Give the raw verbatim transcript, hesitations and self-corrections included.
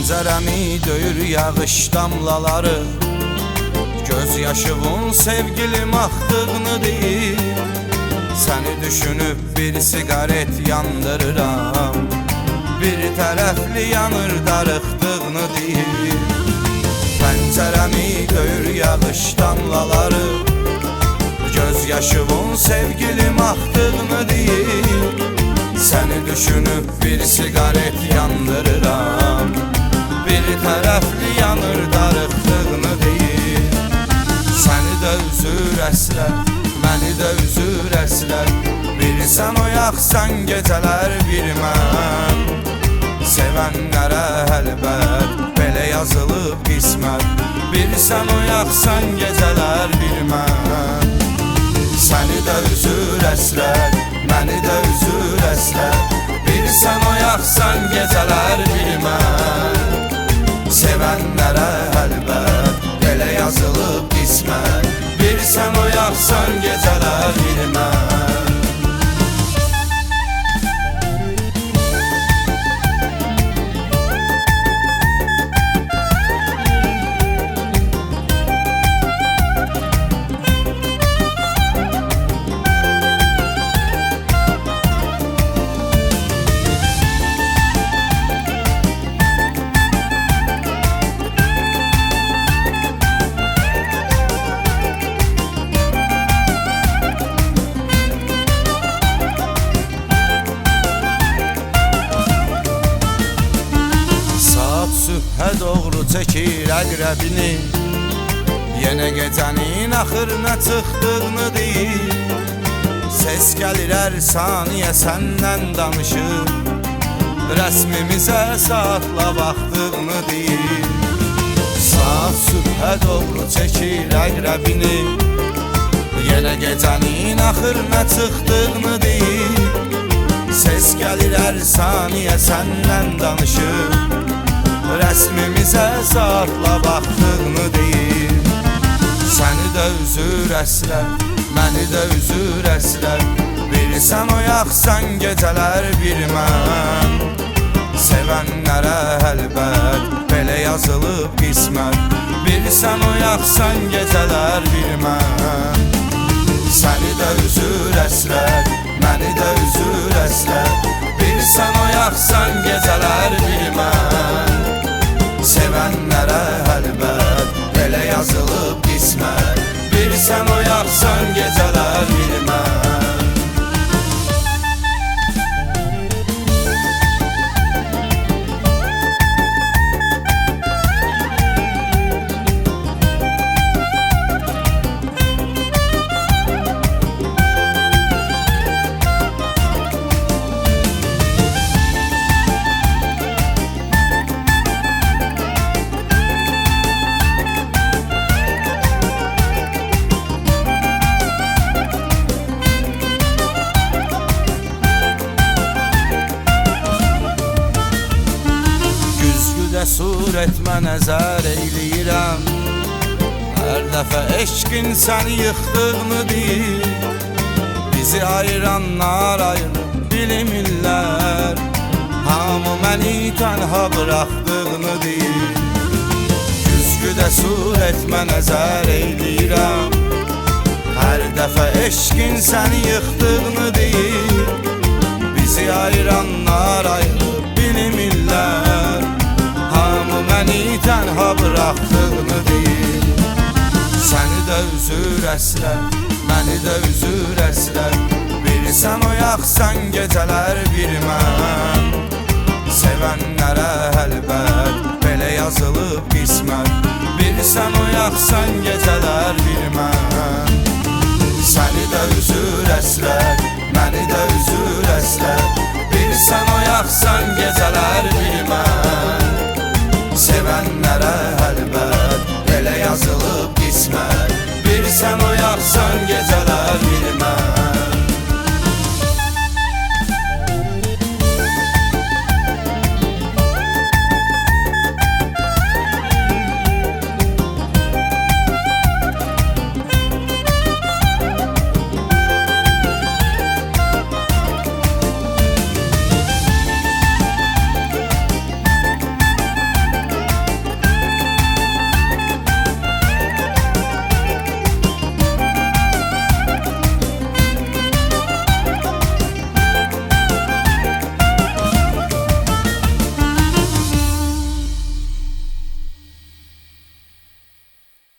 Pəncərəmi döyür yağış damlaları, göz yaşımın sevgilim axdığını deyir. Səni düşünüb bir sigaret yandırıram, bir tərəfli yanır darıxdığını deyir. Pəncərəmi döyür yağış damlaları, göz yaşımın sevgilim axdığını deyir. Səni düşünüb bir sigaret yandırıram, bir tərəfli yanır darıxdığını deyir. Səni də üzür əslər, məni də üzür əslər, bilirsən oyaqsan gecələr bir mən. Sevənlərə əlbət, belə yazılıb qismət, bilirsən oyaqsan gecələr bir mən. Səni də üzür əslər, məni də üzür əslər, bilirsən oyaqsan gecələr bir mən. Sevənlərə əlbət, belə yazılıb qismət, bilirsən oyaqsan gecələr bir mən. Sübhə doğru çəkir əqrəbini, yenə gecənin axırına çıxdığını deyir. Ses gəlir hər saniyə səndən danışır, rəsmimizə saatla baxdığını deyir. Saat sübhə doğru çəkir əqrəbini, yenə gecənin axırına çıxdığını deyir. Ses gəlir hər saniyə səndən danışır, rəsmimizə saatla baxdığını deyir. Səni də üzür əslər, məni də üzür əslər, bilirsən oyaqsan gecələr bir mən. Sevənlərə əlbət, belə yazılıb qismət, bilirsən oyaqsan gecələr bir mən. Səni də üzür əslər, məni də üzür əslər, bilirsən oyaqsan gecələr bir mən. Sevənlərə əlbət, belə yazılıb qismət, bilirsən oyaqsan gecələr bir mən. Cəsur etmə nəzər eyləyirəm, hər dəfə eşqin səni yıxdığını deyir. Bizi ayıranlar ayırıb bilmirlər, hamı məni tənha bıraxdığını deyir. Güzgüdə surətmə nəzər eyləyirəm, hər dəfə eşqin səni yıxdığını deyir. Bizi ayıranlar ayırıb bilmirlər, hamı məni tənha bıraxdığını deyir. Səni də üzür əslər, məni də üzür əslər, bilirsən oyaqsan gecələr bir mən. Sevənlərə əlbət, belə yazılıb qismət, bilirsən oyaqsan gecələr bir mən. Səni də üzür əslər, məni də üzür əslər, bilirsən oyaqsan gecələr bir mən. Sevənlərə əlbət, belə yazılıb qismət, bilirsən oyaqsan gecələr bir mən.